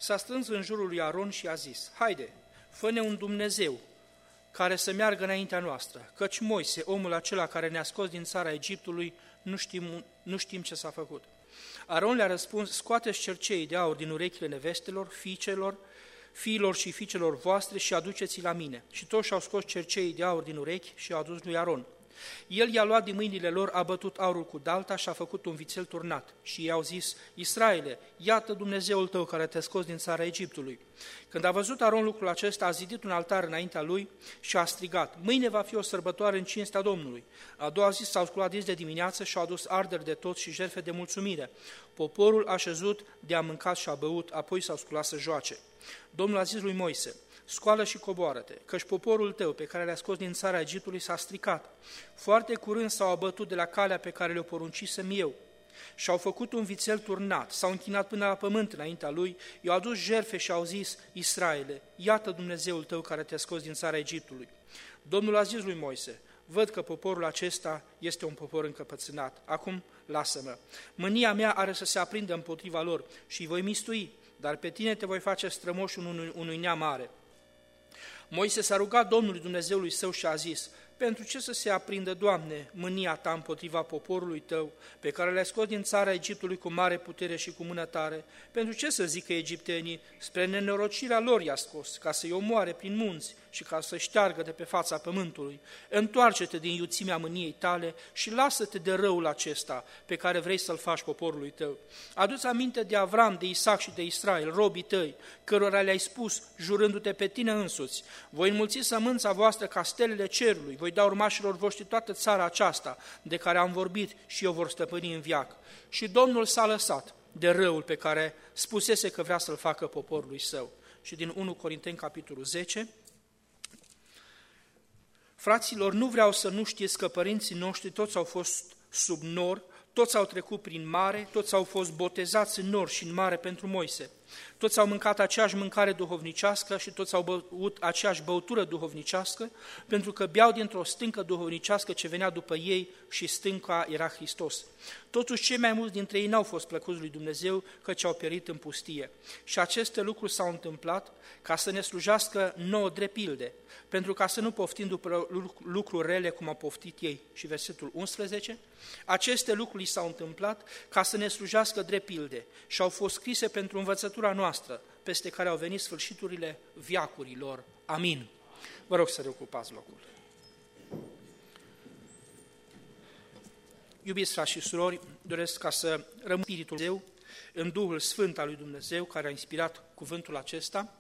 s-a strâns în jurul lui Aron și a zis: haide, fă-ne un Dumnezeu care să meargă înaintea noastră, căci Moise, omul acela care ne-a scos din țara Egiptului, nu știm ce s-a făcut. Aron le-a răspuns: scoateți cerceii de aur din urechile nevestelor, fiilor și fiicelor voastre și aduceți-i la mine. Și toți și-au scos cerceii de aur din urechi și i-au adus lui Aron. El i-a luat din mâinile lor, a bătut aurul cu dalta și a făcut un vițel turnat. Și i-au zis: Israele, iată Dumnezeul tău care te-a scos din țara Egiptului. Când a văzut Aron lucrul acesta, a zidit un altar înaintea lui și a strigat: mâine va fi o sărbătoare în cinstea Domnului. A doua zi s-au sculat dinți de dimineață și au adus arderi de tot și jertfe de mulțumire. Poporul a șezut de a mâncat și a băut, apoi s-au sculat să joace. Domnul a zis lui Moise: scoală și coboară-te, căci poporul tău pe care le-a scos din țara Egiptului s-a stricat. Foarte curând s-au abătut de la calea pe care le-o poruncisem eu. Și-au făcut un vițel turnat, s-au închinat până la pământ înaintea lui, i-au adus jertfe și au zis: Israele, iată Dumnezeul tău care te-a scos din țara Egiptului. Domnul a zis lui Moise: văd că poporul acesta este un popor încăpățânat. Acum lasă-mă. Mânia mea are să se aprindă împotriva lor și îi voi mistui, dar pe tine te voi face strămoșul unui neam mare. Moise s-a rugat Domnului Dumnezeului său și a zis: pentru ce să se aprindă, Doamne, mânia ta împotriva poporului tău, pe care le-ai scos din țara Egiptului cu mare putere și cu mână tare? Pentru ce să zică egiptenii: spre nenorocirea lor i-a scos, ca să-i omoare prin munți și ca să șteargă de pe fața pământului? Întoarce-te din iuțimea mâniei tale și lasă-te de răul acesta pe care vrei să-l faci poporului tău. Adu-ți aminte de Avram, de Isaac și de Israel, robii tăi, cărora le-ai spus, jurându-te pe tine însuți: voi înmulți sămânța voastră ca stelele cerului, voi da urmașilor voștri toată țara aceasta de care am vorbit și eu vor stăpâni în veac. Și Domnul s-a lăsat de răul pe care spusese că vrea să-l facă poporului său. Și din 1 Corinteni, capitolul 10, fraților, nu vreau să nu știți că părinții noștri toți au fost sub nor, toți au trecut prin mare, toți au fost botezați în nor și în mare pentru Moise. Toți au mâncat aceeași mâncare duhovnicească și toți au băut aceeași băutură duhovnicească, pentru că beau dintr-o stâncă duhovnicească ce venea după ei și stânca era Hristos. Totuși, cei mai mulți dintre ei n-au fost plăcuți lui Dumnezeu, căci au pierit în pustie. Și aceste lucruri s-au întâmplat ca să ne slujească nouă drept pilde, pentru ca să nu poftim după lucruri rele cum au poftit ei. Și versetul 11, aceste lucruri s-au întâmplat ca să ne slujească drept pilde și au fost scrise pentru învățătura noastră, peste care au venit sfârșiturile veacurilor. Amin. Vă rog să reocupați locul. Iubiți frați și surori, doresc ca să rămân Spiritul Dumnezeu, în Duhul Sfânt al lui Dumnezeu, care a inspirat cuvântul acesta,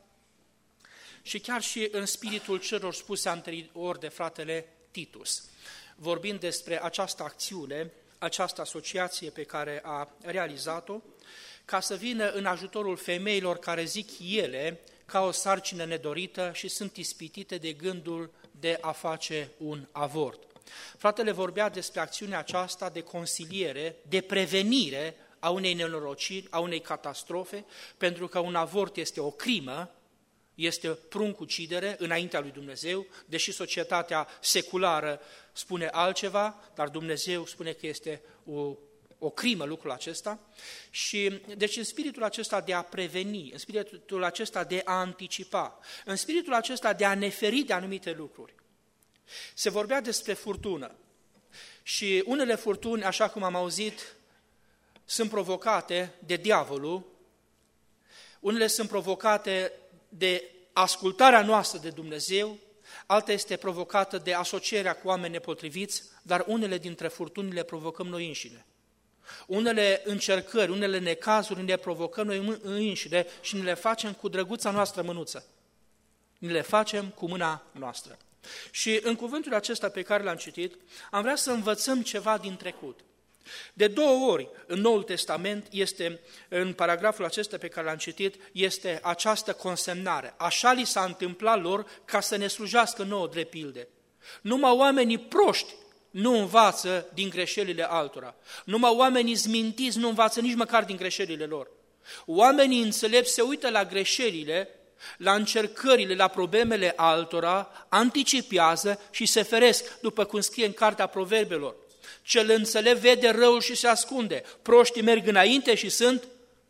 și chiar și în spiritul celor spuse anterior de fratele Titus, vorbind despre această acțiune, această asociație pe care a realizat-o, ca să vină în ajutorul femeilor care zic ele ca o sarcină nedorită și sunt ispitite de gândul de a face un avort. Fratele vorbea despre acțiunea aceasta de consiliere, de prevenire a unei nenorociri, a unei catastrofe, pentru că un avort este o crimă, este pruncucidere înaintea lui Dumnezeu, deși societatea seculară spune altceva, dar Dumnezeu spune că este o crimă lucrul acesta. Și deci în spiritul acesta de a preveni, în spiritul acesta de a anticipa, în spiritul acesta de a ne feri de anumite lucruri, se vorbea despre furtună. Și unele furtuni, așa cum am auzit, sunt provocate de diavolul, unele sunt provocate de ascultarea noastră de Dumnezeu, alta este provocată de asocierea cu oameni nepotriviți, dar unele dintre furtuni le provocăm noi înșine. Unele încercări, unele necazuri ne provocăm noi înșine și ne le facem cu drăguța noastră mânuță. Ne le facem cu mâna noastră. Și în cuvântul acesta pe care l-am citit, am vrea să învățăm ceva din trecut. De 2 ori în Noul Testament este, în paragraful acesta pe care l-am citit, este această consemnare. Așa li s-a întâmplat lor ca să ne slujească nouă drept pilde. Numai oamenii proști nu învață din greșelile altora. Numai oamenii zmintiți nu învață nici măcar din greșelile lor. Oamenii înțelepți se uită la greșelile, la încercările, la problemele altora, anticipează și se feresc, după cum scrie în Cartea Proverbelor. Cel înțelept vede răul și se ascunde. Proștii merg înainte și sunt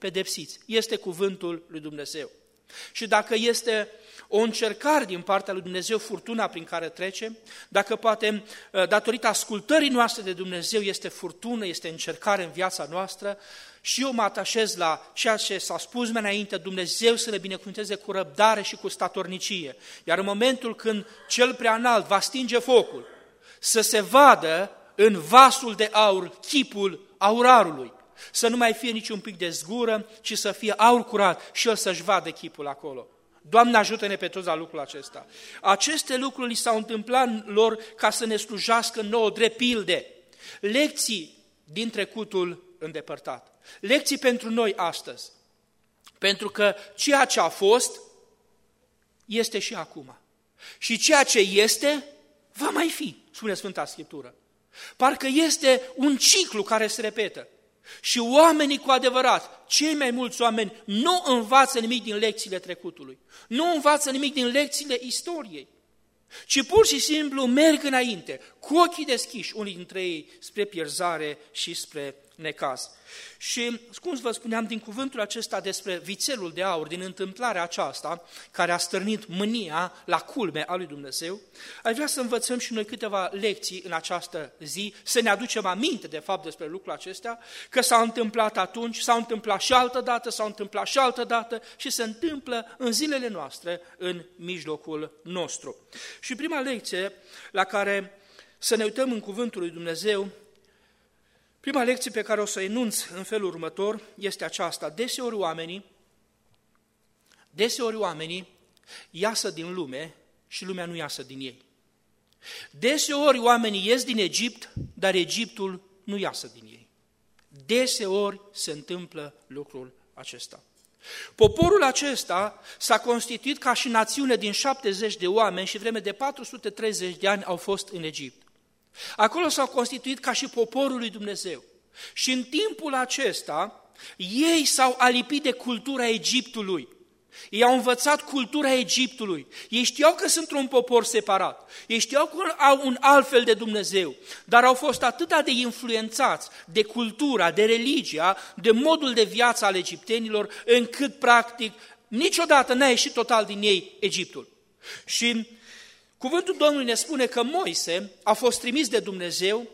pedepsiți. Este cuvântul lui Dumnezeu. Și dacă este o încercare din partea lui Dumnezeu, furtuna prin care trece, dacă poate, datorită ascultării noastre de Dumnezeu, este furtună, este încercare în viața noastră, și eu mă atașez la ceea ce s-a spus mai înainte, Dumnezeu să le binecuvânteze cu răbdare și cu statornicie. Iar în momentul când cel prea înalt va stinge focul, să se vadă în vasul de aur chipul aurarului, să nu mai fie niciun pic de zgură, ci să fie aur curat și el să-și vadă chipul acolo. Doamne, ajută-ne pe toți la lucrul acesta. Aceste lucruri li s-au întâmplat lor ca să ne slujească nouă drept pilde, lecții din trecutul îndepărtat. Lecții pentru noi astăzi, pentru că ceea ce a fost, este și acum. Și ceea ce este, va mai fi, spune Sfânta Scriptură. Parcă este un ciclu care se repetă. Și oamenii cu adevărat, cei mai mulți oameni, nu învață nimic din lecțiile trecutului, nu învață nimic din lecțiile istoriei, ci pur și simplu merg înainte, cu ochii deschiși, unii dintre ei spre pierzare și spre necaz. Și, cum vă spuneam, din cuvântul acesta despre vițelul de aur, din întâmplarea aceasta, care a stârnit mânia la culme a lui Dumnezeu, aș vrea să învățăm și noi câteva lecții în această zi, să ne aducem aminte, de fapt, despre lucrul acesta, că s-a întâmplat atunci, s-a întâmplat și altă dată, s-a întâmplat și altă dată și se întâmplă în zilele noastre, în mijlocul nostru. Și prima lecție la care să ne uităm în cuvântul lui Dumnezeu, prima lecție pe care o să enunț în felul următor este aceasta. Deseori oamenii iasă din lume și lumea nu iasă din ei. Deseori oamenii ies din Egipt, dar Egiptul nu iasă din ei. Deseori se întâmplă lucrul acesta. Poporul acesta s-a constituit ca și națiune din 70 de oameni și vreme de 430 de ani au fost în Egipt. Acolo s-au constituit ca și poporul lui Dumnezeu. Și în timpul acesta, ei s-au alipit de cultura Egiptului. Ei au învățat cultura Egiptului. Ei știau că sunt un popor separat. Ei știau că au un alt fel de Dumnezeu. Dar au fost atât de influențați de cultura, de religia, de modul de viață al egiptenilor, încât, practic, niciodată n-a ieșit total din ei Egiptul. Și cuvântul Domnului ne spune că Moise a fost trimis de Dumnezeu,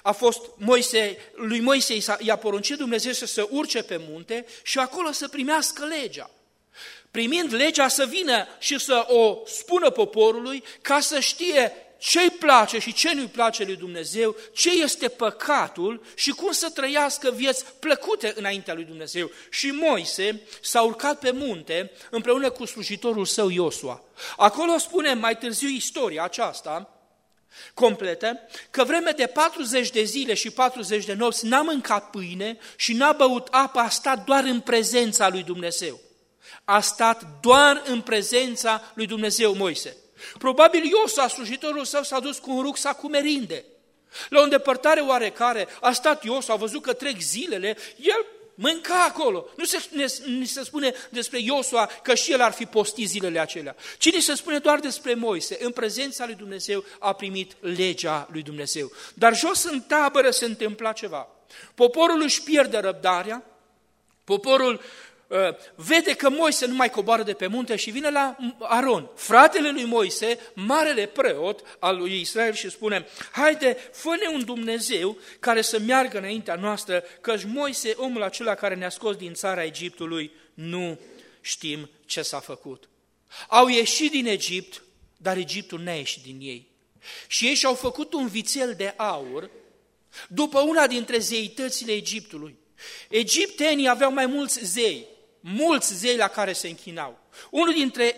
lui Moise i-a poruncit Dumnezeu să se urce pe munte și acolo să primească legea. Primind legea să vină și să o spună poporului ca să știe ce-i place și ce nu-i place lui Dumnezeu, ce este păcatul și cum să trăiască vieți plăcute înaintea lui Dumnezeu. Și Moise s-a urcat pe munte împreună cu slujitorul său Iosua. Acolo spune mai târziu istoria aceasta completă, că vreme de 40 de zile și 40 de nopți n-a mâncat pâine și n-a băut apă, a stat doar în prezența lui Dumnezeu. A stat doar în prezența lui Dumnezeu Moise. Probabil Iosua, slujitorul său, s-a dus cu un rucsac cu merinde. La o îndepărtare oarecare a stat Iosua, a văzut că trec zilele, el mânca acolo. Nu se spune despre Iosua că și el ar fi postit zilele acelea. Ci se spune doar despre Moise. În prezența lui Dumnezeu a primit legea lui Dumnezeu. Dar jos în tabără se întâmpla ceva. Poporul își pierde răbdarea, poporul vede că Moise nu mai coboară de pe munte și vine la Aron, fratele lui Moise, marele preot al lui Israel și spune: haide, fă-ne un Dumnezeu care să meargă înaintea noastră, căci Moise, omul acela care ne-a scos din țara Egiptului, nu știm ce s-a făcut. Au ieșit din Egipt, dar Egiptul n-a ieșit din ei. Și ei și-au făcut un vițel de aur după una dintre zeitățile Egiptului. Egiptenii aveau mai mulți zei la care se închinau. Unul dintre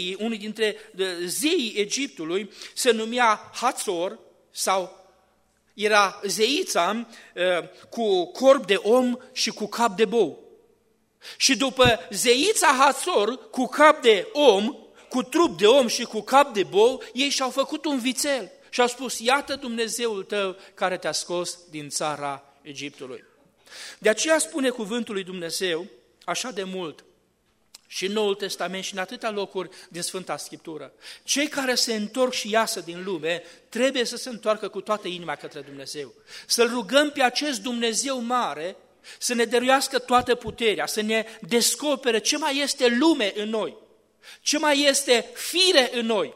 zeii Egiptului se numea Hațor sau era zeița cu corp de om și cu cap de bou. Și după zeița Hațor cu cap de om, cu trup de om și cu cap de bou, ei și-au făcut un vițel și au spus: iată Dumnezeul tău care te-a scos din țara Egiptului. De aceea spune cuvântul lui Dumnezeu așa de mult și în Noul Testament și în atâtea locuri din Sfânta Scriptură: cei care se întorc și iasă din lume trebuie să se întoarcă cu toată inima către Dumnezeu. Să-L rugăm pe acest Dumnezeu mare să ne dăruiască toată puterea, să ne descopere ce mai este lume în noi, ce mai este fire în noi,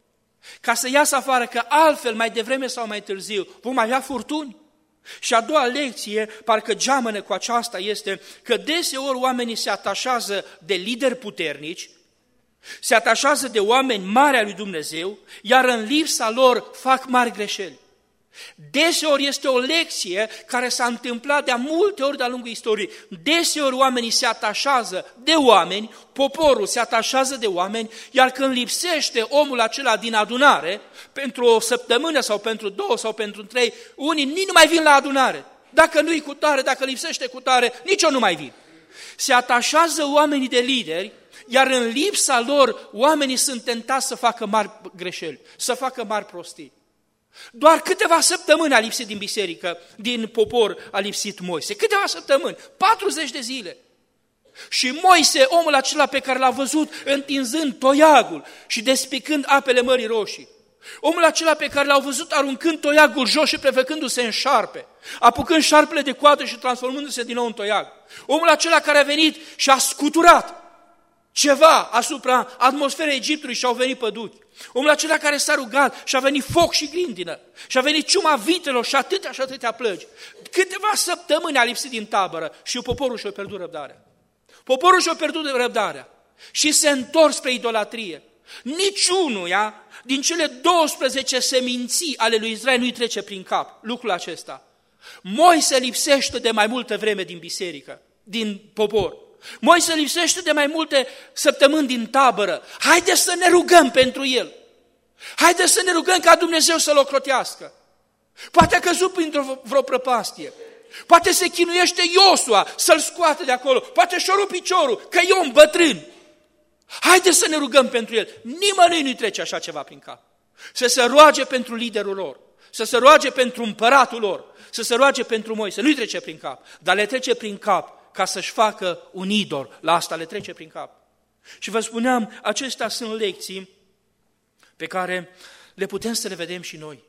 ca să iasă afară, că altfel, mai devreme sau mai târziu, vom avea furtuni. Și a doua lecție, parcă geamănă cu aceasta, este că deseori oamenii se atașează de lideri puternici, se atașează de oameni mari ai lui Dumnezeu, iar în lipsa lor fac mari greșeli. Deseori este o lecție care s-a întâmplat de-a multe ori de-a lungul istoriei. Deseori oamenii se atașează de oameni, poporul se atașează de oameni, iar când lipsește omul acela din adunare, pentru o săptămână sau pentru 2 sau pentru 3, unii nici nu mai vin la adunare. Dacă nu-i cu tare, dacă lipsește cu tare, nici eu nu mai vin. Se atașează oamenii de lideri, iar în lipsa lor oamenii sunt tentați să facă mari greșeli, să facă mari prostii. Doar câteva săptămâni a lipsit din biserică, din popor a lipsit Moise. Câteva săptămâni, 40 de zile. Și Moise, omul acela pe care l-a văzut întinzând toiagul și despicând apele Mării Roșii, omul acela pe care l-au văzut aruncând toiagul jos și prefăcându-se în șarpe, apucând șarpele de coadă și transformându-se din nou în toiag, omul acela care a venit și a scuturat ceva asupra atmosferei Egiptului și au venit păduri. Omul acela care s-a rugat și a venit foc și grindină și a venit ciuma vitelor și atâtea plăgi. Câteva săptămâni a lipsit din tabără și poporul și-a pierdut răbdarea. Poporul și-a pierdut răbdarea și se întorc spre idolatrie. Niciunuia din cele 12 seminții ale lui Israel nu-i trece prin cap lucrul acesta. Moise lipsește de mai multă vreme din biserică, din popor. Moise lipsește de mai multe săptămâni din tabără. Haideți să ne rugăm pentru el. Haideți să ne rugăm ca Dumnezeu să-l ocrotească. Poate a căzut printr-o prăpastie. Poate se chinuiește Iosua să-l scoată de acolo. Poate și-o rup piciorul, că e un bătrân. Haideți să ne rugăm pentru el. Nimănui nu-i trece așa ceva prin cap. Să se roage pentru liderul lor, să se roage pentru împăratul lor, să se roage pentru Moise. Nu-i trece prin cap, dar le trece prin cap ca să-și facă un idol. La asta le trece prin cap. Și vă spuneam, acestea sunt lecții pe care le putem să le vedem și noi.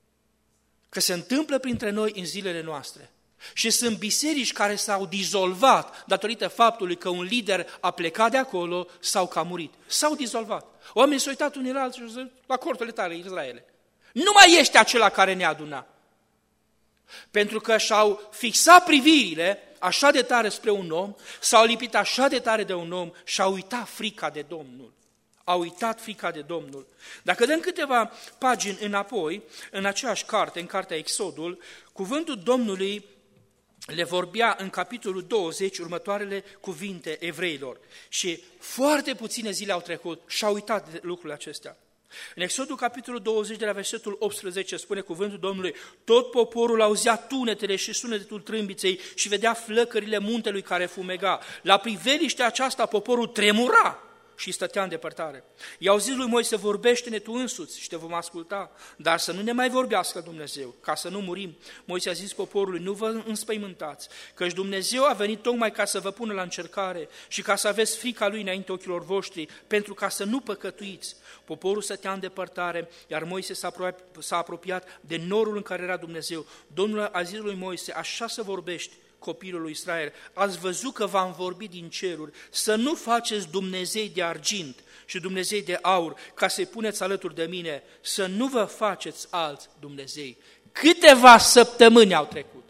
Că se întâmplă printre noi în zilele noastre. Și sunt biserici care s-au dizolvat datorită faptului că un lider a plecat de acolo sau că a murit. S-au dizolvat. Oamenii s-au uitat unii la alții și zis, la corturile tale, Israele. Nu mai ești acela care ne aduna. Pentru că și-au fixat privirile așa de tare spre un om, s-au lipit așa de tare de un om și au uitat frica de Domnul. Au uitat frica de Domnul. Dacă dăm câteva pagini înapoi, în aceeași carte, în cartea Exodul, cuvântul Domnului le vorbea în capitolul 20 următoarele cuvinte evreilor. Și foarte puține zile au trecut și au uitat de lucrurile acestea. În Exodul capitolul 20 de la versetul 18 spune cuvântul Domnului: tot poporul auzea tunetele și sunetul trâmbiței și vedea flăcările muntelui care fumega. La priveliștea aceasta poporul tremura și stătea în depărtare. I-au zis lui Moise: vorbește-ne tu însuți și te vom asculta, dar să nu ne mai vorbească Dumnezeu, ca să nu murim. Moise a zis poporului: nu vă înspăimântați, căci Dumnezeu a venit tocmai ca să vă pună la încercare și ca să aveți frica Lui înainte ochilor voștri, pentru ca să nu păcătuiți. Poporul stătea în depărtare, iar Moise s-a apropiat de norul în care era Dumnezeu. Domnul a zis lui Moise: așa să vorbești copilul lui Israel, ați văzut că v-am vorbit din ceruri, să nu faceți Dumnezei de argint și Dumnezei de aur, ca să-i puneți alături de mine, să nu vă faceți alți Dumnezei. Câteva săptămâni au trecut.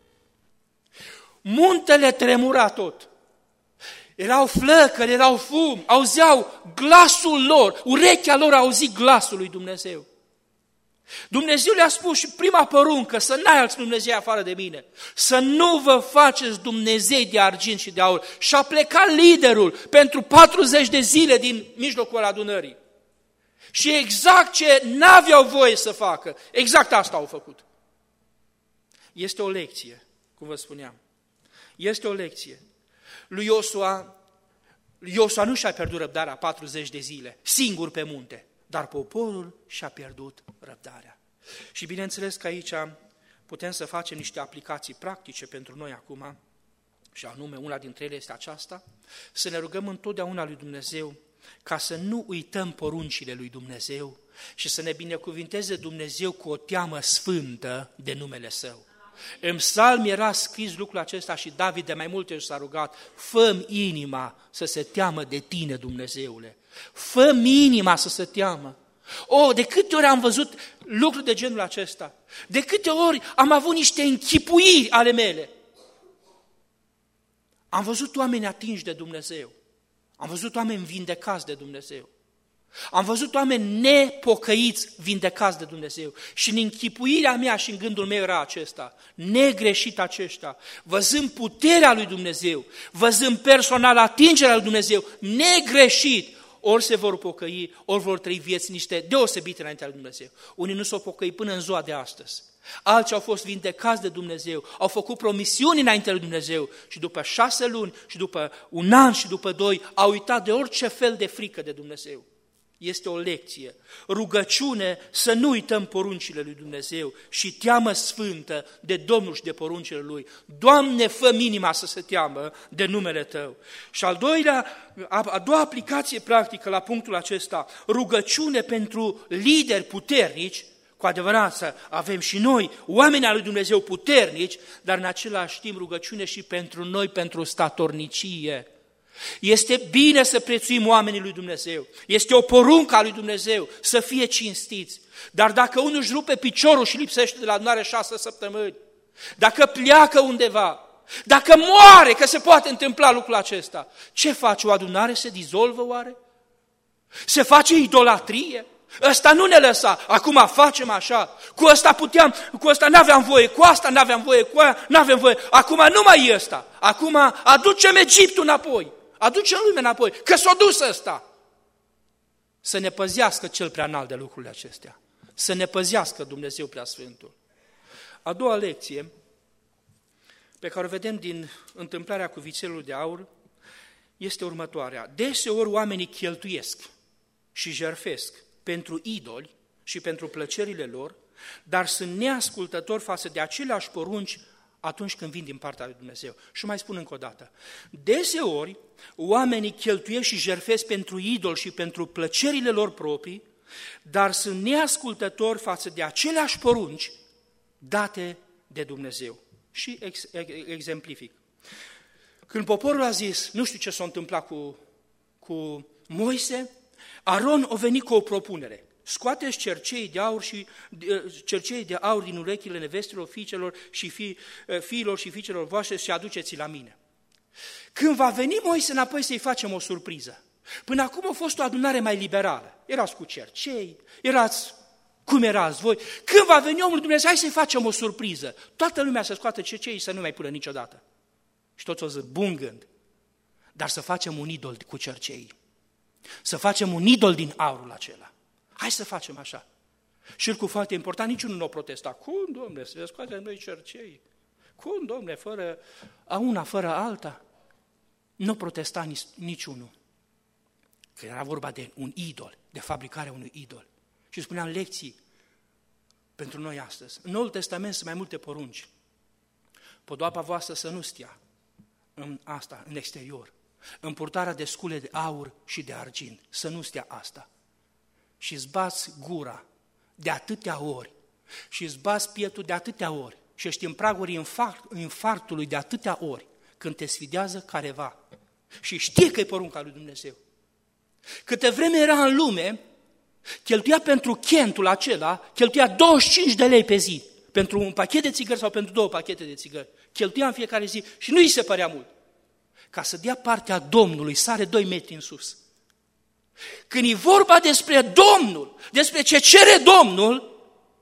Muntele tremura tot. Erau flăcări, erau fum, auzeau glasul lor, urechea lor auzit glasul lui Dumnezeu. Dumnezeu le-a spus și prima poruncă: să n-ai alți Dumnezei afară de mine, să nu vă faceți Dumnezei de argint și de aur. Și a plecat liderul pentru 40 de zile din mijlocul adunării. Și exact ce n-aveau voie să facă, exact asta au făcut. Este o lecție, cum vă spuneam. Este o lecție. Lui Iosua nu și-a pierdut răbdarea 40 de zile, singur pe munte. Dar poporul și-a pierdut răbdarea. Și bineînțeles că aici putem să facem niște aplicații practice pentru noi acum, și anume una dintre ele este aceasta: să ne rugăm întotdeauna lui Dumnezeu ca să nu uităm poruncile lui Dumnezeu și să ne binecuvinteze Dumnezeu cu o teamă sfântă de numele Său. În psalm era scris lucrul acesta și David de mai multe ori s-a rugat, fă-mi inima să se teamă de tine, Dumnezeule. Fă-mi inima să se teamă. De câte ori am văzut lucruri de genul acesta? De câte ori am avut niște închipuiri ale mele? Am văzut oameni atinși de Dumnezeu. Am văzut oameni vindecați de Dumnezeu. Am văzut oameni nepocăiți vindecați de Dumnezeu. Și în închipuirea mea și în gândul meu era acesta, negreșit aceștia, văzând puterea lui Dumnezeu, văzând personal atingerea lui Dumnezeu, negreșit, ori se vor pocăi, ori vor trăi vieți niște deosebite înaintea lui Dumnezeu. Unii nu s-au pocăit până în ziua de astăzi. Alții au fost vindecați de Dumnezeu, au făcut promisiuni înaintea lui Dumnezeu și după 6 luni și după 1 an și după 2 au uitat de orice fel de frică de Dumnezeu. Este o lecție, rugăciune să nu uităm poruncile lui Dumnezeu și teamă sfântă de Domnul și de poruncile Lui. Doamne, fă-mi inima să se teamă de numele Tău. Și a doua aplicație practică la punctul acesta, rugăciune pentru lideri puternici, cu adevărat să avem și noi oameni al lui Dumnezeu puternici, dar în același timp rugăciune și pentru noi, pentru statornicie. Este bine să prețuim oamenii lui Dumnezeu, este o poruncă a lui Dumnezeu să fie cinstiți, dar dacă unul își rupe piciorul și lipsește de la adunare 6 săptămâni, dacă pleacă undeva, dacă moare, că se poate întâmpla lucrul acesta, ce face? O adunare se dizolvă oare? Se face idolatrie? Ăsta nu ne lăsa, acum facem așa, cu ăsta puteam, cu ăsta n-aveam voie, cu asta n-aveam voie, cu aia n-aveam voie, acum nu mai e ăsta, acum aducem Egiptul înapoi, aducem lumea înapoi, că s-a dus ăsta. Să ne păzească cel prea înalt de lucrurile acestea, să ne păzească Dumnezeu Preasfântul. A doua lecție, pe care o vedem din întâmplarea cu vițelul de aur, este următoarea. Deseori oamenii cheltuiesc și jertfesc pentru idoli și pentru plăcerile lor, dar sunt neascultători față de aceleași porunci atunci când vin din partea lui Dumnezeu. Și mai spun încă o dată, deseori oamenii cheltuiesc și jertfesc pentru idoli și pentru plăcerile lor proprii, dar sunt neascultători față de aceleași porunci date de Dumnezeu. Și exemplific. Când poporul a zis, nu știu ce s-a întâmplat cu Moise, Aron a venit cu o propunere. Scoateți cercei de aur din urechile nevestelor, fiicelor și fiilor și fiicelor voastre și aduceți la mine. Când va veni Moise înapoi să-i facem o surpriză. Până acum a fost o adunare mai liberală. Erați cu cercei, erați cum erați voi. Când va veni omul Dumnezeu, hai să-i facem o surpriză. Toată lumea să scoată cercei și să nu mai pună niciodată. Și toți o zic, bun gând, dar să facem un idol cu cercei. Să facem un idol din aurul acela. Hai să facem așa. Și lucru foarte important, niciunul nu a protestat. Cum, Dom'le, să scoatem noi cercei? Cum, Dom'le, fără una, fără alta? Nu protesta niciunul. Că era vorba de un idol, de fabricarea unui idol. Și spuneam lecții pentru noi astăzi. În Noul Testament sunt mai multe porunci. Podoaba voastră să nu stea în exterior. În purtarea de scule de aur și de argint, să nu stea asta. Și îți bați gura de atâtea ori și îți bați pieptul de atâtea ori și ești în pragul infarctului de atâtea ori când te sfidează careva și știe că e porunca lui Dumnezeu. Câte vreme era în lume, cheltuia pentru chentul acela, cheltuia 25 de lei pe zi, pentru un pachet de țigări sau pentru 2 pachete de țigări. Cheltuia în fiecare zi și nu îi se părea mult. Ca să dea partea Domnului, sare 2 metri în sus. Când e vorba despre Domnul, despre ce cere Domnul,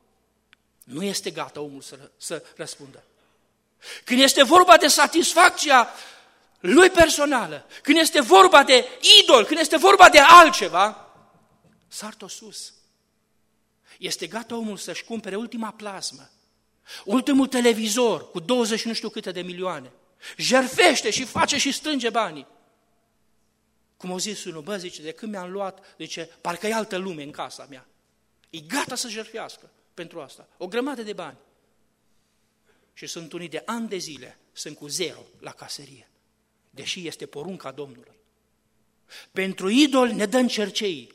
nu este gata omul să răspundă. Când este vorba de satisfacția lui personală, când este vorba de idol, când este vorba de altceva, sar-o sus. Este gata omul să-și cumpere ultima plasmă, ultimul televizor cu 20 nu știu câte de milioane. Jertfește și face și strânge banii. Cum au zis unul, zice, de când mi-am luat, zice, parcă e altă lume în casa mea. E gata să jertfească pentru asta. O grămadă de bani. Și sunt unii de ani de zile, sunt cu 0 la caserie. Deși este porunca Domnului. Pentru idol ne dăm cercei.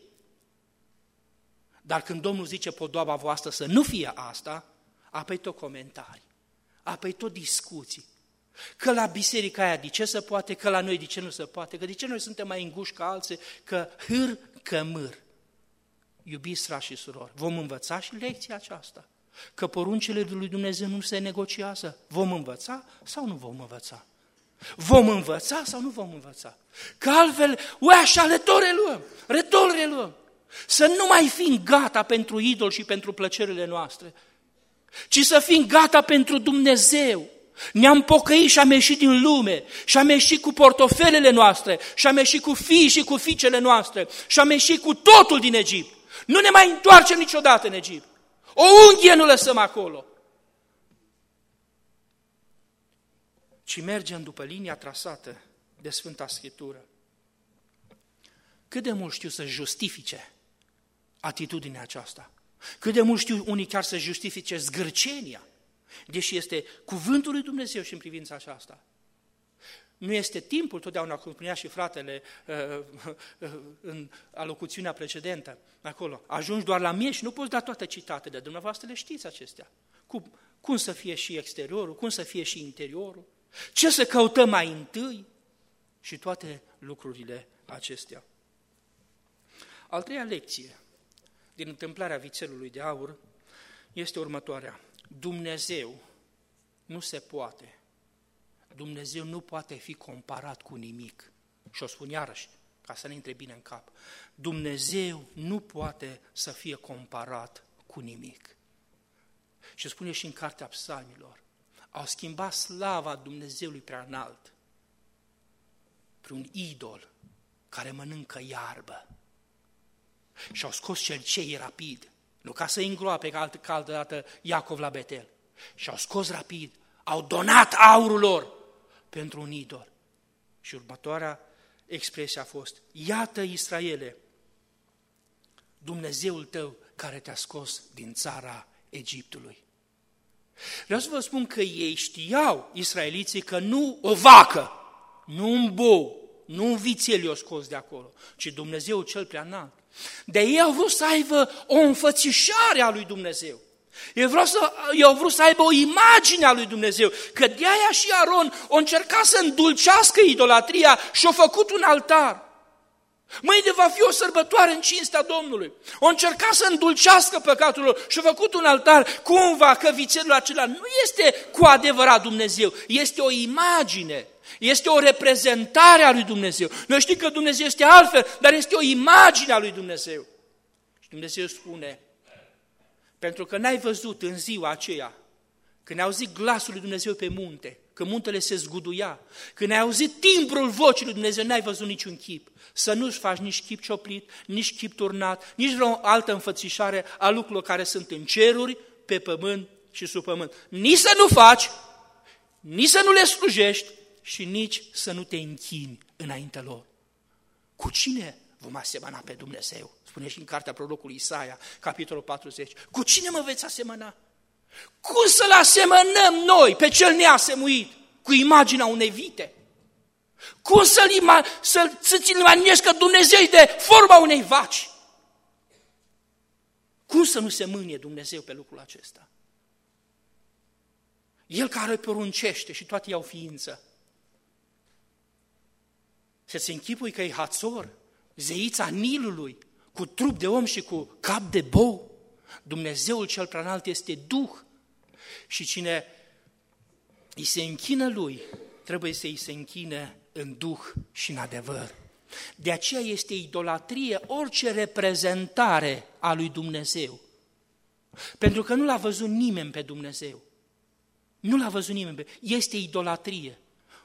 Dar când Domnul zice podoaba voastră să nu fie asta, apoi tot comentarii. Apoi tot discuții. Că la biserica aia de ce se poate, că la noi de ce nu se poate, că de ce noi suntem mai înguși ca alții, că hâr, că mâr. Iubiți frați și surori, vom învăța și lecția aceasta, că poruncile lui Dumnezeu nu se negociază. Vom învăța sau nu vom învăța? Vom învăța sau nu vom învăța? Că altfel, așa, retor reluăm. Să nu mai fim gata pentru idol și pentru plăcerile noastre, ci să fim gata pentru Dumnezeu. Ne-am pocăit și am ieșit din lume și am ieșit cu portofelele noastre și am ieșit cu fiii și cu fiicele noastre și am ieșit cu totul din Egipt. Nu ne mai întoarcem niciodată în Egipt. O unghie nu lăsăm acolo. Ci mergem după linia trasată de Sfânta Scriptură. Cât de mult știu să justifice atitudinea aceasta? Cât de mult știu unii chiar să justifice zgârcenia, deși este cuvântul lui Dumnezeu și în privința aceasta. Nu este timpul, totdeauna cum spunea și fratele în alocuțiunea precedentă, acolo, ajungi doar la mie și nu poți da toate citatele, dumneavoastră le știți acestea. Cum să fie și exteriorul, cum să fie și interiorul, ce să căutăm mai întâi și toate lucrurile acestea. Al treia lecție din întâmplarea vițelului de aur este următoarea. Dumnezeu nu se poate. Dumnezeu nu poate fi comparat cu nimic. Și o spun iarăși, ca să ne intre bine în cap. Dumnezeu nu poate să fie comparat cu nimic. Și spune și în Cartea Psalmilor, au schimbat slava Dumnezeului prea înalt prin un idol care mănâncă iarbă. Și au scos cercei rapid, nu ca să îngroape ca altă dată Iacov la Betel. Și au scos rapid, au donat aurul lor pentru un idol. Și următoarea expresie a fost, iată Israele, Dumnezeul tău care te-a scos din țara Egiptului. Vreau să vă spun că ei știau, israeliții, că nu o vacă, nu un bou, nu un vițel i-a scos de acolo, ci Dumnezeu cel prea înalt. De ei au vrut să aibă o înfățișare a lui Dumnezeu. Ei au vrut să aibă o imagine a lui Dumnezeu, că de-aia și Aron o încerca să îndulcească idolatria și a făcut un altar. Mâine va fi o sărbătoare în cinstea Domnului. O încerca să îndulcească păcatul lor și a făcut un altar. Cumva că vițelul acela nu este cu adevărat Dumnezeu, este o imagine, este o reprezentare a lui Dumnezeu. Noi știm că Dumnezeu este altfel, dar este o imagine a lui Dumnezeu. Și Dumnezeu spune, pentru că n-ai văzut în ziua aceea, când ai auzit glasul lui Dumnezeu pe munte, când muntele se zguduia, când ai auzit timbrul vocii lui Dumnezeu, n-ai văzut niciun chip. Să nu-ți faci nici chip cioplit, nici chip turnat, nici vreo altă înfățișare a lucrurilor care sunt în ceruri, pe pământ și sub pământ. Nici să nu faci, nici să nu le slujești și nici să nu te închini înaintea lor. Cu cine vom asemăna pe Dumnezeu? Spune și în cartea prorocului Isaia, capitolul 40. Cu cine mă veți asemăna? Cum să-l asemănăm noi pe cel neasemuit cu imaginea unei vite? Cum să-ți imaginezi că Dumnezeu e de forma unei vaci? Cum să nu se mânie Dumnezeu pe lucrul acesta? El care poruncește și toate iau ființă. Să-ți închipui că e Hațor, zeița Nilului, cu trup de om și cu cap de bou. Dumnezeul cel preanalt este Duh și cine îi se închină lui, trebuie să îi se închine în Duh și în adevăr. De aceea este idolatrie orice reprezentare a lui Dumnezeu. Pentru că nu l-a văzut nimeni pe Dumnezeu. Nu l-a văzut nimeni. Este idolatrie.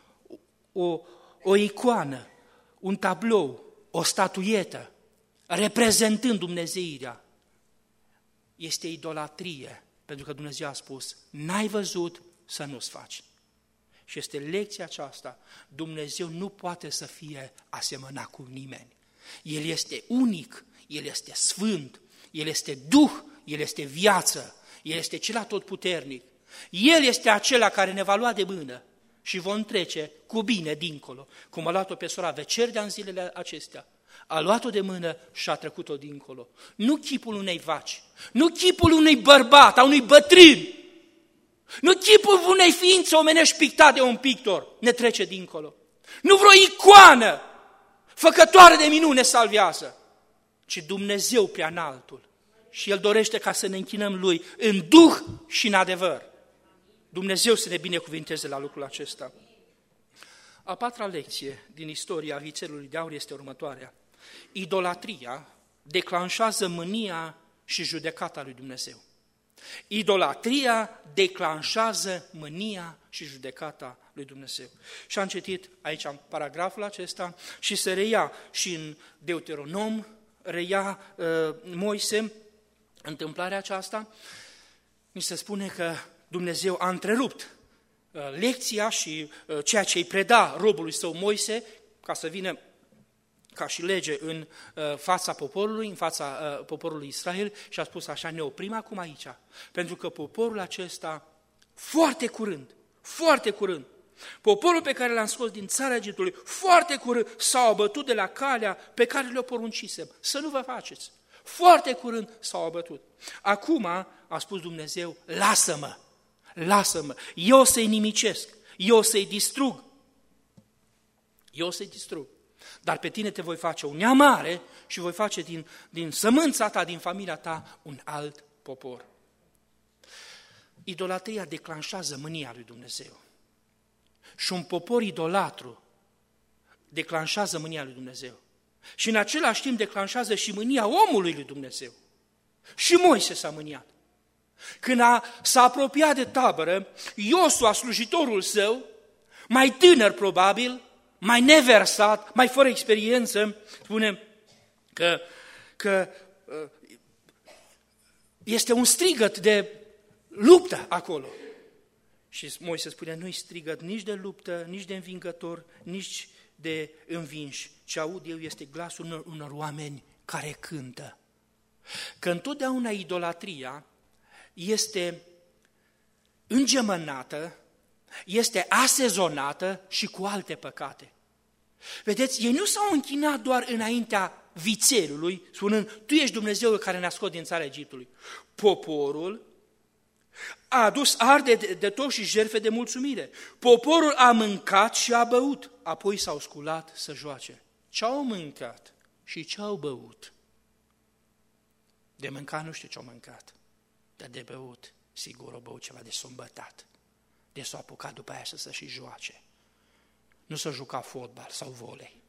O icoană, un tablou, o statuietă, reprezentând dumnezeirea. Este idolatrie, pentru că Dumnezeu a spus, n-ai văzut să nu-ți faci. Și este lecția aceasta, Dumnezeu nu poate să fie asemănat cu nimeni. El este unic, El este sfânt, El este Duh, El este viață, El este cel atotputernic. El este acela care ne va lua de mână și vom trece cu bine dincolo, cum a luat-o pe sora Vecerdea în zilele acestea. A luat-o de mână și a trecut-o dincolo. Nu chipul unei vaci, nu chipul unui bărbat, a unui bătrân, Nu chipul unei ființe omenești pictat de un pictor ne trece dincolo. Nu vreo icoană făcătoare de minuni ne salvează, ci Dumnezeu prea înaltul. Și El dorește ca să ne închinăm Lui în duh și în adevăr. Dumnezeu să ne binecuvinteze la lucrul acesta. A patra lecție din istoria vițelului de aur este următoarea. Idolatria declanșează mânia și judecata lui Dumnezeu. Idolatria declanșează mânia și judecata lui Dumnezeu. Și am citit aici paragraful acesta și se reia și în Deuteronom, reia Moise întâmplarea aceasta. Mi se spune că Dumnezeu a întrerupt lecția și ceea ce îi preda robului său Moise, ca să vină ca și lege în fața poporului, în fața poporului Israel și a spus așa, ne oprim acum aici, pentru că poporul acesta, foarte curând, poporul pe care l-am scos din țara Egiptului, foarte curând s-au abătut de la calea pe care le-o poruncisem, să nu vă faceți. Foarte curând s-au abătut. Acum a spus Dumnezeu, lasă-mă, eu să-i nimicesc, eu să-i distrug. Dar pe tine te voi face un neam mare și voi face din sămânța ta, din familia ta, un alt popor. Idolatria declanșează mânia lui Dumnezeu. Și un popor idolatru declanșează mânia lui Dumnezeu. Și în același timp declanșează și mânia omului lui Dumnezeu. Și Moise s-a mâniat. Când s-a apropiat de tabără, Iosua, slujitorul său, mai tânăr probabil, mai neversat, mai fără experiență, spune că este un strigăt de luptă acolo. Și Moise spune, nu-i strigăt nici de luptă, nici de învingător, nici de învinși. Ce aud eu este glasul unor oameni care cântă. Că întotdeauna idolatria este îngemănată, este asezonată și cu alte păcate. Vedeți, ei nu s-au închinat doar înaintea vițelului, spunând, tu ești Dumnezeul care ne-a scos din țara Egiptului. Poporul a adus arde de tot și jertfe de mulțumire. Poporul a mâncat și a băut, apoi s-au sculat să joace. Ce-au mâncat și ce-au băut? De mâncat nu știu ce-au mâncat, dar de băut, sigur au băut ceva de sămbătat. De s-au apucat după aia să se și joace. Nu s-a jucat fotbal sau volei,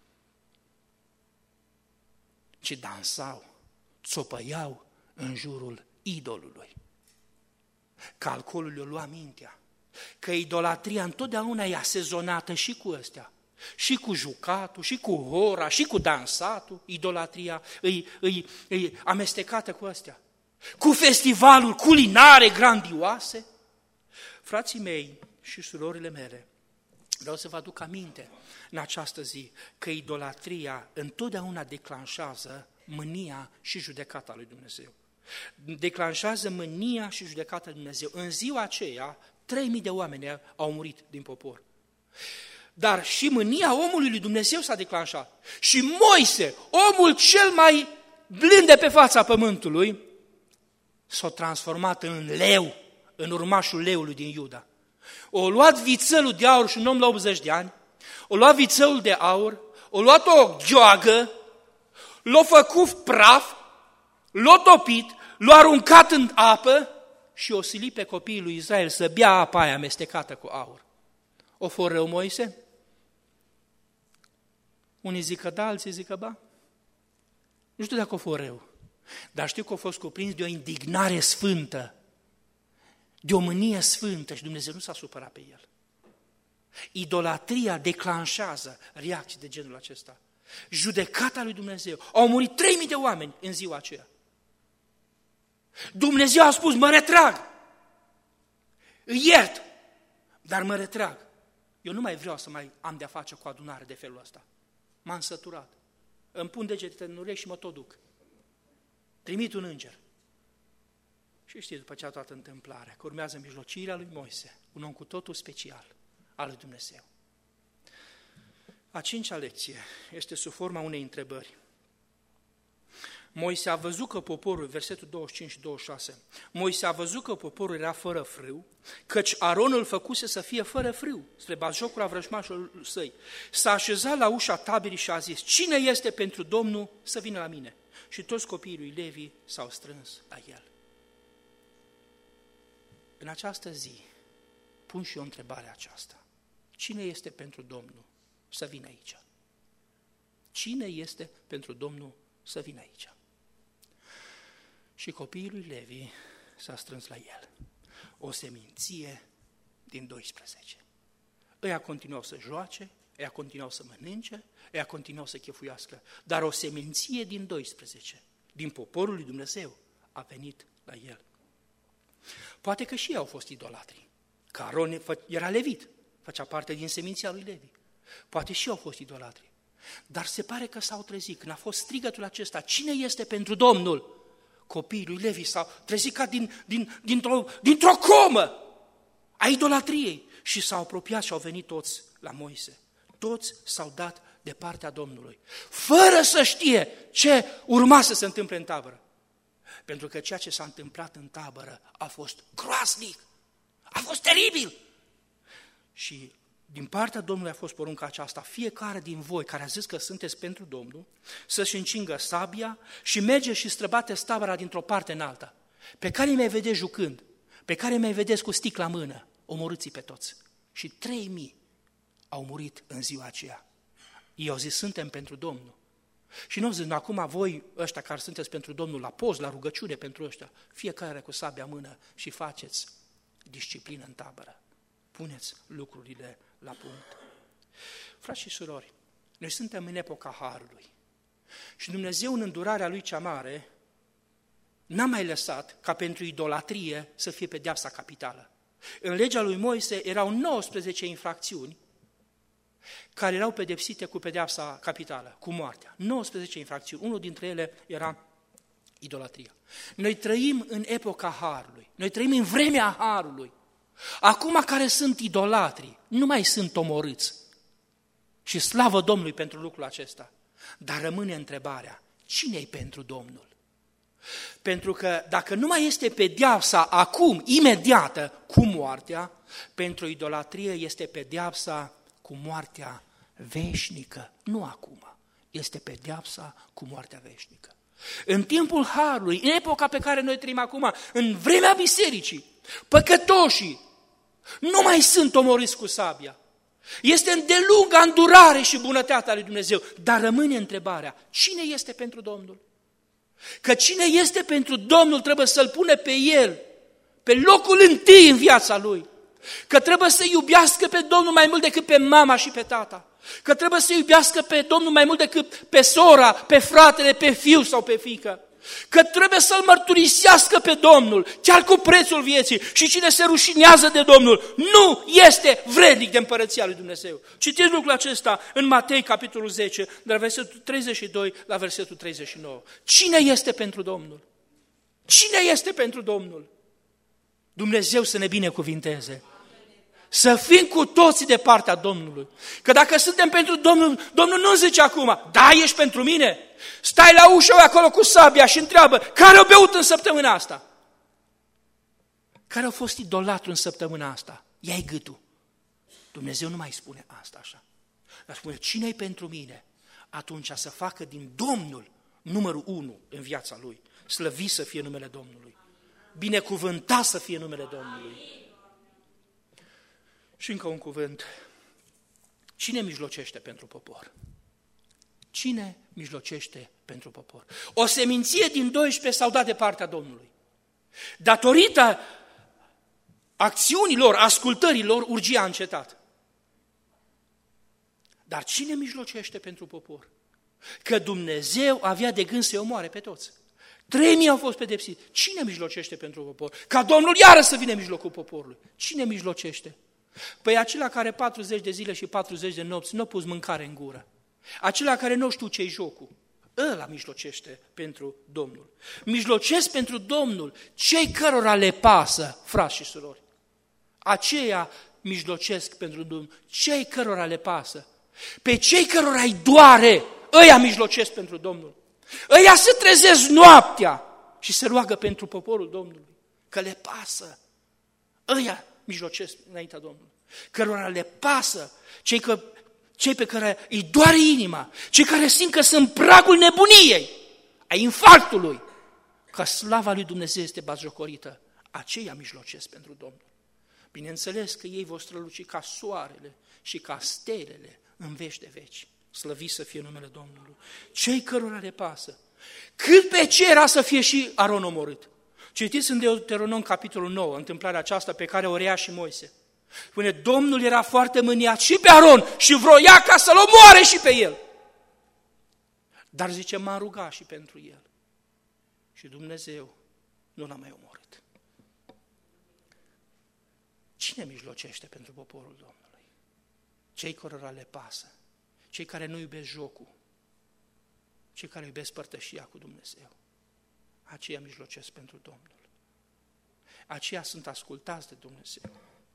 ci dansau, țopăiau în jurul idolului. Că alcoolul le-o lua mintea, că idolatria întotdeauna e asezonată și cu ăstea, și cu jucatul, și cu hora, și cu dansatul, idolatria e amestecată cu ăstea, cu festivaluri culinare grandioase. Frații mei și surorile mele, vreau să vă aduc aminte în această zi că idolatria întotdeauna declanșează mânia și judecata lui Dumnezeu. Declanșează mânia și judecata lui Dumnezeu. În ziua aceea, 3.000 de oameni au murit din popor. Dar și mânia omului lui Dumnezeu s-a declanșat. Și Moise, omul cel mai blând de pe fața pământului, s-a transformat în leu, în urmașul leului din Iuda. O luat vițelul de aur și un om la 80 de ani, o luat vițelul de aur, o luat o gheoagă, l-a făcut praf, l-a topit, l-a aruncat în apă și o sili pe copiii lui Israel să bea apa aia amestecată cu aur. O fă rău Moise? Unii zic că da, alții zic că ba. Nu știu dacă o fă rău, dar știu că a fost cuprins de o indignare sfântă, de o mânie sfântă și Dumnezeu nu s-a supărat pe el. Idolatria declanșează reacții de genul acesta. Judecata lui Dumnezeu. Au murit 3.000 de oameni în ziua aceea. Dumnezeu a spus, mă retrag, îi iert, dar mă retrag. Eu nu mai vreau să mai am de-a face cu adunare de felul ăsta. M-am săturat. Îmi pun degetele în urechi și mă tot duc. Trimit un înger. Și știți după aceea toată întâmplarea, că urmează mijlocirea lui Moise, un om cu totul special al lui Dumnezeu. A 5-a lecție este sub forma unei întrebări. Moise a văzut că poporul, versetul 25 și 26, Moise a văzut că poporul era fără frâu, căci Aron îl făcuse să fie fără frâu, spre batjocura vrăjmașilor săi. S-a așezat la ușa taberei și a zis: cine este pentru Domnul să vină la mine? Și toți copiii lui Levi s-au strâns la el. În această zi pun și eu întrebarea aceasta: cine este pentru Domnul să vină aici? Cine este pentru Domnul să vină aici? Și copiii lui Levi s-a strâns la el. O seminție din 12. Ăia continuau să joace, ăia continuau să mănânce, ăia continuau să chefuiască, dar o seminție din 12, din poporul lui Dumnezeu, a venit la el. Poate că și ei au fost idolatri, că Aron era levit, făcea parte din seminția lui Levi. Poate și ei au fost idolatri. Dar se pare că s-au trezit, când a fost strigătul acesta: cine este pentru Domnul? Copiii lui Levi s-au trezit ca dintr-o comă a idolatriei și s-au apropiat și au venit toți la Moise. Toți s-au dat de partea Domnului, fără să știe ce urma să se întâmple în tabără. Pentru că ceea ce s-a întâmplat în tabără a fost groaznic, a fost teribil. Și din partea Domnului a fost porunca aceasta: fiecare din voi care a zis că sunteți pentru Domnul, să-și încingă sabia și merge și străbateți tabăra dintr-o parte în alta. Pe care îi mai vedeți jucând, pe care îi mai vedeți cu sticla în mână, omorâți-i pe toți. Și 3000 au murit în ziua aceea. Ei au zis: suntem pentru Domnul. Și nu au zis: acum voi ăștia care sunteți pentru Domnul, la post, la rugăciune pentru ăștia, fiecare cu sabia în mână și faceți disciplină în tabără. Puneți lucrurile la punct. Frați și surori, noi suntem în epoca Harului și Dumnezeu, în îndurarea Lui cea mare, n-a mai lăsat ca pentru idolatrie să fie pedeapsa capitală. În legea lui Moise erau 19 infracțiuni care erau pedepsite cu pedeapsa capitală, cu moartea. 19 infracțiuni, unul dintre ele era idolatria. Noi trăim în epoca Harului, noi trăim în vremea Harului. Acum care sunt idolatri, nu mai sunt omorâți. Și slavă Domnului pentru lucrul acesta. Dar rămâne întrebarea: cine-i pentru Domnul? Pentru că dacă nu mai este pedeapsa acum, imediată, cu moartea, pentru idolatrie este pedeapsa cu moartea veșnică. Nu acum, este pedeapsa cu moartea veșnică. În timpul Harului, în epoca pe care noi trăim acum, în vremea bisericii, păcătoșii nu mai sunt omorâți cu sabia. Este îndelungă îndurare și bunătatea lui Dumnezeu. Dar rămâne întrebarea: cine este pentru Domnul? Că cine este pentru Domnul trebuie să-L pune pe El pe locul întâi în viața lui. Că trebuie să iubească pe Domnul mai mult decât pe mama și pe tata. Că trebuie să iubească pe Domnul mai mult decât pe sora, pe fratele, pe fiu sau pe fiică. Că trebuie să-L mărturisească pe Domnul, chiar cu prețul vieții. Și cine se rușinează de Domnul nu este vrednic de împărăția lui Dumnezeu. Citiți lucrul acesta în Matei, capitolul 10, de la versetul 32 la versetul 39. Cine este pentru Domnul? Cine este pentru Domnul? Dumnezeu să ne binecuvinteze. Să fim cu toții de partea Domnului. Că dacă suntem pentru Domnul, Domnul nu zice acum: da, ești pentru mine? Stai la ușă acolo cu sabia și întreabă: care au beut în săptămâna asta? Care au fost idolatru în săptămâna asta? Ia-i gâtul. Dumnezeu nu mai spune asta așa. Dar spune: cine-i pentru mine? Atunci să facă din Domnul numărul 1 în viața lui. Slăvit să fie numele Domnului. Binecuvântat să fie numele Domnului. Și încă un cuvânt. Cine mijlocește pentru popor? Cine mijlocește pentru popor? O seminție din 12 s-au dat de partea Domnului. Datorită acțiunilor, ascultărilor, urgia a încetat. Dar cine mijlocește pentru popor? Că Dumnezeu avea de gând să-i omoare pe toți. 3000 au fost pedepsiți. Cine mijlocește pentru popor? Ca Domnul iară să vină în mijlocul poporului. Cine mijlocește? Păi acela care 40 de zile și 40 de nopți nu a pus mâncare în gură. Acela care nu știu ce-i jocul. Ăla mijlocește pentru Domnul. Mijlocesc pentru Domnul cei cărora le pasă, frați și surori. Aceia mijlocesc pentru Domnul cei cărora le pasă. Pe cei cărora îi doare, ăia mijlocesc pentru Domnul. Ăia se trezesc noaptea și se roagă pentru poporul Domnului, că le pasă. Ăia mijlocesc înaintea Domnului, cărora le pasă, cei pe care îi doare inima, cei care simt că sunt pragul nebuniei, a infarctului, că slava lui Dumnezeu este batjocorită, aceia mijlocesc pentru Domnul. Bineînțeles că ei vor străluci ca soarele și ca stelele în veci de veci. Slăviți să fie numele Domnului. Cei cărora le pasă. Cât pe ce era să fie și Aron omorât. Citiți în Deuteronom, capitolul 9, întâmplarea aceasta pe care o rea și Moise. Spune, Domnul era foarte mâniat și pe Aron și vroia ca să-l omoare și pe el. Dar zice, m-a rugat și pentru el. Și Dumnezeu nu l-a mai omorât. Cine mijlocește pentru poporul Domnului? Cei cărora le pasă. Cei care nu iubesc jocul. Cei care iubesc părtășia cu Dumnezeu. Aceia mijlocesc pentru Domnul. Aceia sunt ascultați de Dumnezeu.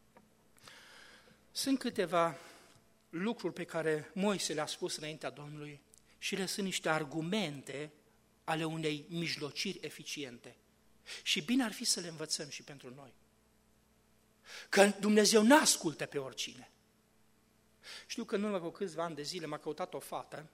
Sunt câteva lucruri pe care Moise le-a spus înaintea Domnului și le sunt niște argumente ale unei mijlociri eficiente. Și bine ar fi să le învățăm și pentru noi. Că Dumnezeu n-ascultă pe oricine. Știu că în urmă cu câțiva ani de zile m-a căutat o fată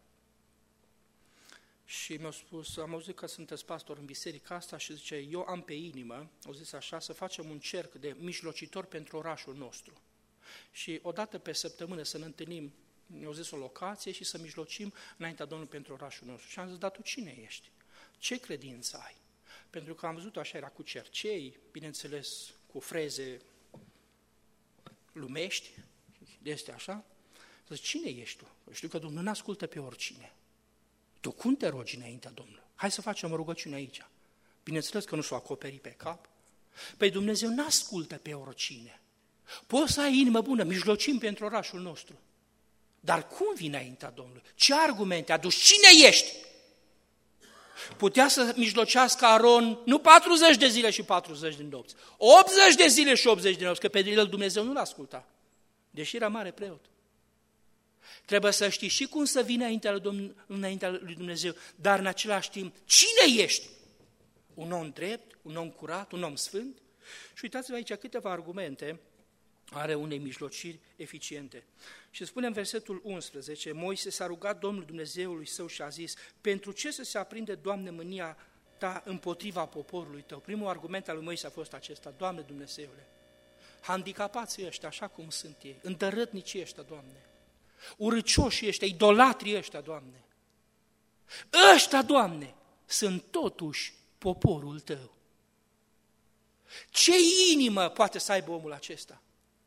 și mi-a spus, am auzit că sunteți pastor în biserica asta și zice, eu am pe inimă, au zis așa, să facem un cerc de mijlocitor pentru orașul nostru. Și o dată pe săptămână să ne întâlnim, mi-au zis o locație și să mijlocim înaintea Domnului pentru orașul nostru. Și am zis, dar tu cine ești? Ce credință ai? Pentru că am văzut așa, era cu cercei, bineînțeles cu freze lumești, este așa. Zic, cine ești tu? Știu că Domnul nu ascultă pe oricine. Tu cum te rogi înaintea Domnului? Hai să facem o rugăciune aici. Bineînțeles că nu s-o acoperi pe cap. Păi Dumnezeu nu ascultă pe oricine. Poți să ai inimă bună, mijlocim pentru orașul nostru. Dar cum vii înaintea Domnului? Ce argumente aduci? Cine ești? Putea să mijlocească Aron nu 40 de zile și 40 de nopți, 80 de zile și 80 de nopți, că pe el Dumnezeu nu l-asculta, deși era mare preot. Trebuie să știi și cum să vii înaintea lui Dumnezeu, dar în același timp, cine ești? Un om drept, un om curat, un om sfânt? Și uitați-vă aici câteva argumente are unei mijlociri eficiente. Și spune în versetul 11, Moise s-a rugat Domnul Dumnezeului său și a zis, pentru ce să se aprinde, Doamne, mânia ta împotriva poporului tău? Primul argument al lui Moise a fost acesta, Doamne Dumnezeule, handicapații ăștia așa cum sunt ei, îndărătnicii ăștia, Doamne, urâcioșii ăștia, idolatrii ăștia, Doamne, ăștia, Doamne, sunt totuși poporul tău. Ce inimă poate să aibă omul acesta?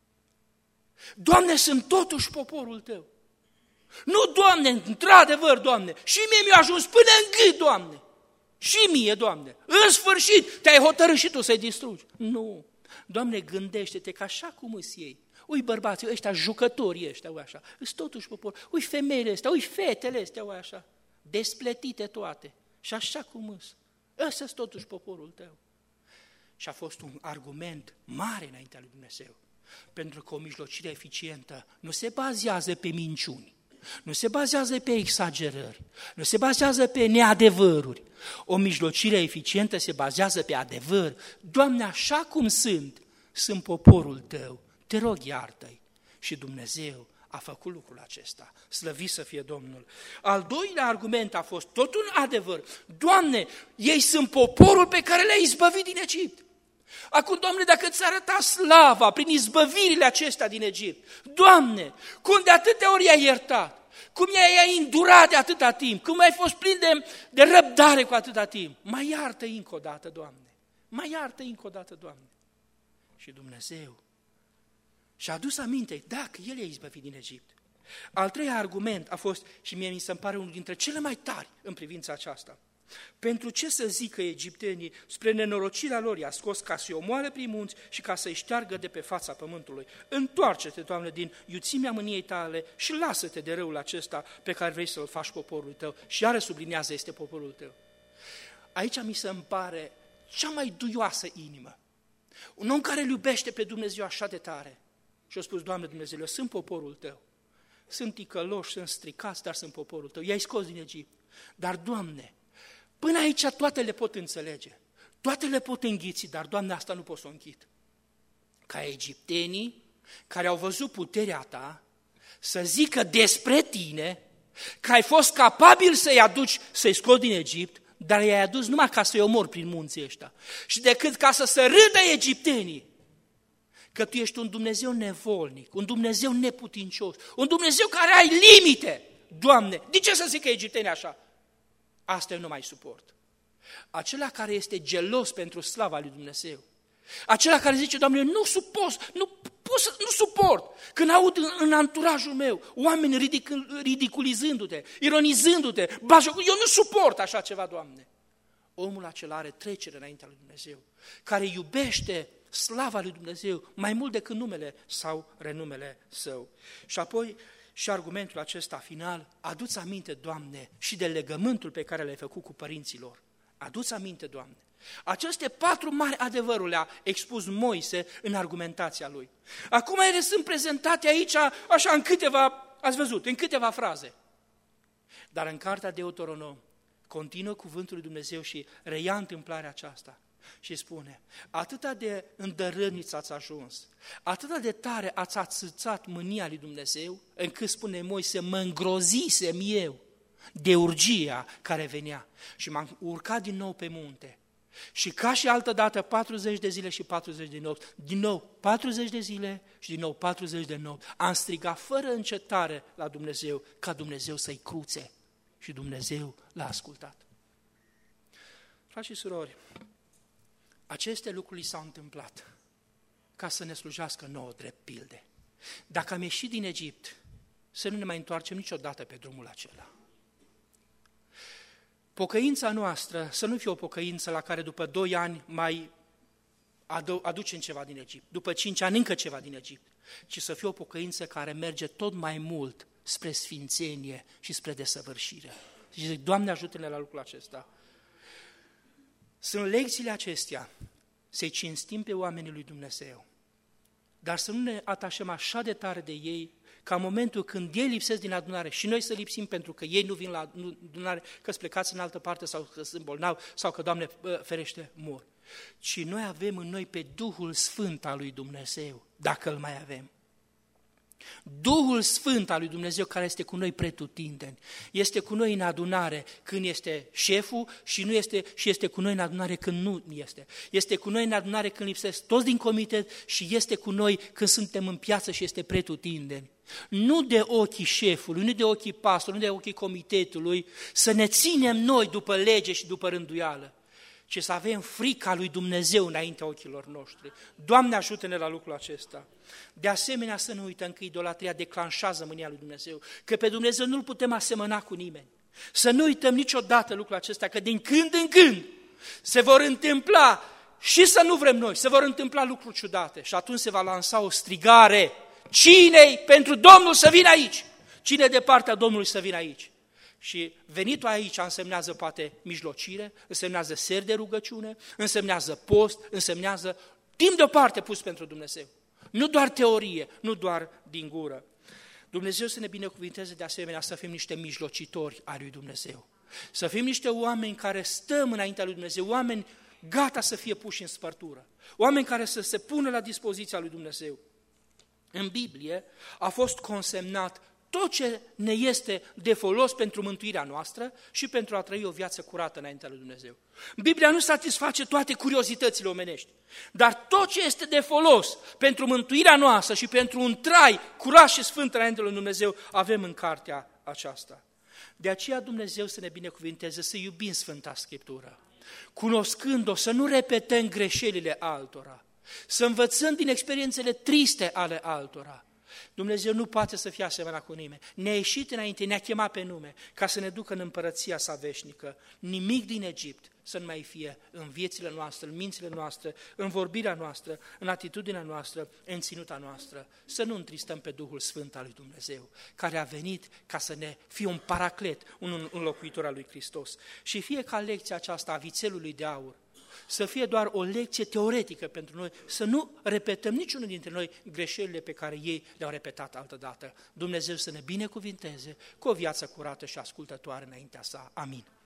Doamne, sunt totuși poporul tău. Nu, Doamne, într-adevăr, Doamne, și mie mi-a ajuns până în gât, Doamne. Și mie, Doamne, în sfârșit te-ai hotărât și tu să-i distrugi. Nu, Doamne, gândește-te că așa cum îs ei. Ui bărbații ăștia, jucătorii ăștia, ui așa, îs totuși popor. Ui femeile astea, ui fetele astea, ui așa, despletite toate. Și așa cum îs. Ăsta-s totuși poporul tău. Și a fost un argument mare înaintea lui Dumnezeu. Pentru că o mijlocire eficientă nu se bazează pe minciuni, nu se bazează pe exagerări, nu se bazează pe neadevăruri. O mijlocire eficientă se bazează pe adevăr. Doamne, așa cum sunt poporul tău, te rog iartă-i. Și Dumnezeu a făcut lucrul acesta. Slăvit să fie Domnul. Al doilea argument a fost tot un adevăr. Doamne, ei sunt poporul pe care le-ai izbăvit din Egipt. Acum, Doamne, dacă ți arăta slava prin izbăvirile acestea din Egipt, Doamne, cum de atâtea ori i-ai iertat, cum i-ai îndurat de atâta timp, cum ai fost plin de răbdare cu atâta timp, mai iartă încă o dată, Doamne, mai iartă încă o dată, Doamne. Și Dumnezeu și-a adus aminte, dacă El i-a izbăvit din Egipt. Al treilea argument a fost, și mie mi se pare unul dintre cele mai tari în privința aceasta, pentru ce să zică egiptenii, spre nenorocirea lor i-a scos ca să-i omoare prin munți și ca să-i șteargă de pe fața pământului. Întoarce-te, Doamne, din iuțimea mâniei tale și lasă-te de răul acesta pe care vrei să-l faci poporul tău. Și iară sublinează, este poporul tău. Aici mi se pare cea mai duioasă inimă. Un om care îl iubește pe Dumnezeu așa de tare. Și a spus, Doamne Dumnezeu, eu sunt poporul tău. Sunt ticăloși, sunt stricați, dar sunt poporul tău. I-ai scos din Egipt. Dar, Doamne, Până aici toate le pot înțelege, toate le pot înghiți, dar, Doamne, asta nu pot să o închid. Ca egiptenii care au văzut puterea ta să zică despre tine că ai fost capabil să-i aduci, să-i scoți din Egipt, dar i-ai adus numai ca să-i omori prin munții ăștia. Și decât ca să se râdă egiptenii, că tu ești un Dumnezeu nevolnic, un Dumnezeu neputincios, un Dumnezeu care ai limite. Doamne, de ce să zică egiptenii așa? Asta eu nu mai suport. Acela care este gelos pentru slava lui Dumnezeu, acela care zice, Doamne, nu suport când aud în anturajul meu oameni ridiculizându-te, ironizându-te, eu nu suport așa ceva, Doamne. Omul acela are trecere înaintea lui Dumnezeu, care iubește slava lui Dumnezeu mai mult decât numele sau renumele său. Și apoi și argumentul acesta final, adu-ți aminte, Doamne, și de legământul pe care l-ai făcut cu părinților. Adu-ți aminte, Doamne. Aceste 4 mari adevăruri le-a expus Moise în argumentația lui. Acum ele sunt prezentate aici, așa, în câteva fraze. Dar în cartea Deuteronom continuă cuvântul lui Dumnezeu și reia întâmplarea aceasta și spune, atâta de îndărâniți ați ajuns, atâta de tare ați ațățat mânia lui Dumnezeu, încât spune Moise, mă îngrozisem eu de urgia care venea și m-am urcat din nou pe munte. Și ca și altă dată 40 de zile și 40 de nopți, din nou 40 de zile și din nou 40 de nopți, am strigat fără încetare la Dumnezeu, ca Dumnezeu să-i cruțe. Și Dumnezeu l-a ascultat. Frați și surori, aceste lucruri s-au întâmplat ca să ne slujească nouă drept pilde. Dacă am ieșit din Egipt, să nu ne mai întoarcem niciodată pe drumul acela. Pocăința noastră să nu fie o pocăință la care după 2 ani mai aducem ceva din Egipt, după 5 ani încă ceva din Egipt, ci să fie o pocăință care merge tot mai mult spre sfințenie și spre desăvârșire. Și zic, Doamne, ajută-ne la lucrul acesta. Sunt lecțiile acestea, să-i cinstim pe oamenii lui Dumnezeu, dar să nu ne atașăm așa de tare de ei, ca în momentul când ei lipsesc din adunare și noi să lipsim pentru că ei nu vin la adunare, că-s plecați în altă parte sau că sunt bolnavi sau că, Doamne ferește, mor. Ci noi avem în noi pe Duhul Sfânt al lui Dumnezeu, dacă îl mai avem. Duhul Sfânt al lui Dumnezeu care este cu noi pretutindeni, este cu noi în adunare când este șeful și este cu noi în adunare când nu este. Este cu noi în adunare când lipsesc toți din comitet și este cu noi când suntem în piață și este pretutindeni. Nu de ochii șefului, nu de ochii pastorului, nu de ochii comitetului, să ne ținem noi după lege și după rânduială, ci să avem frica lui Dumnezeu înaintea ochilor noștri. Doamne, ajută-ne la lucrul acesta. De asemenea, să nu uităm că idolatria declanșează mânia lui Dumnezeu, că pe Dumnezeu nu-L putem asemăna cu nimeni. Să nu uităm niciodată lucrul acesta, că din când în când se vor întâmpla, și să nu vrem noi, se vor întâmpla lucruri ciudate și atunci se va lansa o strigare. Cine-i pentru Domnul să vină aici? Cine de partea Domnului să vină aici? Și venitul aici însemnează poate mijlocire, însemnează seri de rugăciune, însemnează post, însemnează timp deoparte pus pentru Dumnezeu. Nu doar teorie, nu doar din gură. Dumnezeu să ne binecuvinteze de asemenea să fim niște mijlocitori ai lui Dumnezeu. Să fim niște oameni care stăm înaintea lui Dumnezeu, oameni gata să fie puși în spărtură, oameni care să se pună la dispoziția lui Dumnezeu. În Biblie a fost consemnat tot ce ne este de folos pentru mântuirea noastră și pentru a trăi o viață curată înaintea lui Dumnezeu. Biblia nu satisface toate curiozitățile omenești, dar tot ce este de folos pentru mântuirea noastră și pentru un trai curat și sfânt înaintea lui Dumnezeu avem în cartea aceasta. De aceea Dumnezeu să ne binecuvinteze să iubim Sfânta Scriptură, cunoscând-o, să nu repetăm greșelile altora, să învățăm din experiențele triste ale altora. Dumnezeu nu poate să fie asemenea cu nimeni. Ne-a ieșit înainte, ne-a chemat pe nume ca să ne ducă în împărăția sa veșnică. Nimic din Egipt să nu mai fie în viețile noastre, în mințile noastre, în vorbirea noastră, în atitudinea noastră, în ținuta noastră. Să nu întristăm pe Duhul Sfânt al lui Dumnezeu, care a venit ca să ne fie un paraclet, un înlocuitor al lui Hristos. Și fie ca lecția aceasta a vițelului de aur să fie doar o lecție teoretică pentru noi, să nu repetăm niciunul dintre noi greșelile pe care ei le-au repetat altădată. Dumnezeu să ne binecuvinteze cu o viață curată și ascultătoare înaintea sa. Amin.